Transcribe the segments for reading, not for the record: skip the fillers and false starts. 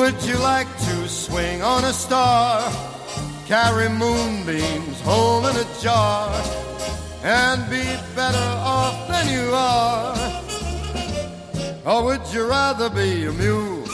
would you like to swing on a star, carry moonbeams home in a jar, and be better off than you are? Or would you rather be a mule?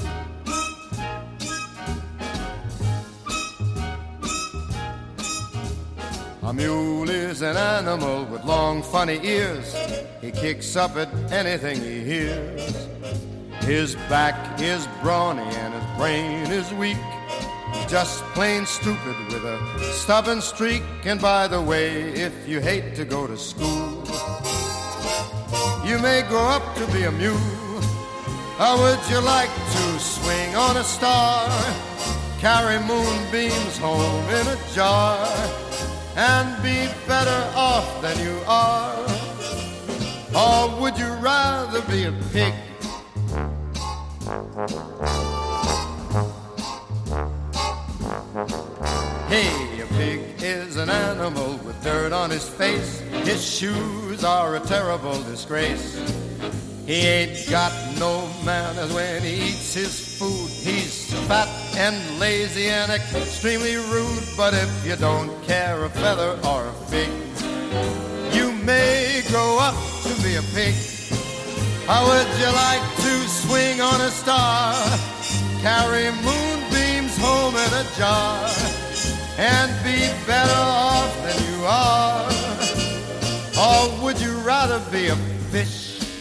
A mule is an animal with long, funny ears. He kicks up at anything he hears. His back is brawny and his brain is weak. Just plain stupid with a stubborn streak. And by the way, if you hate to go to school, you may grow up to be a mule. Or would you like to swing on a star, carry moonbeams home in a jar, and be better off than you are? Or would you rather be a pig? Hey, a pig is an animal with dirt on his face. His shoes are a terrible disgrace. He ain't got no manners when he eats his food. He's fat and lazy and extremely rude. But if you don't care a feather or a fig, you may grow up to be a pig. How would you like to swing on a star, carry moonbeams home in a jar, and be better off than you are? Or would you rather be a fish?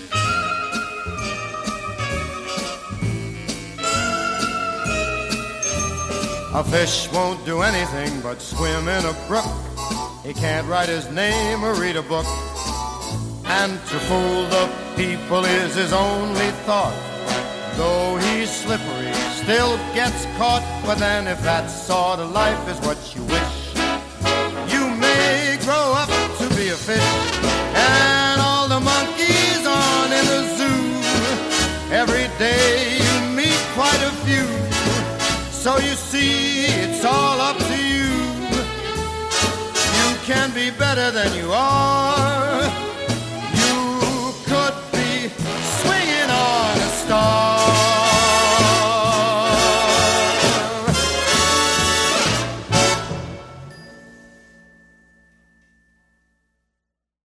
A fish won't do anything but swim in a brook. He can't write his name or read a book. And to fool the people is his only thought. Though he's slippery, still gets caught. But then if that sort of life is what you wish, you may grow up to be a fish. And all the monkeys on in the zoo, every day you meet quite a few. So you see, it's all up to you. You can be better than you are.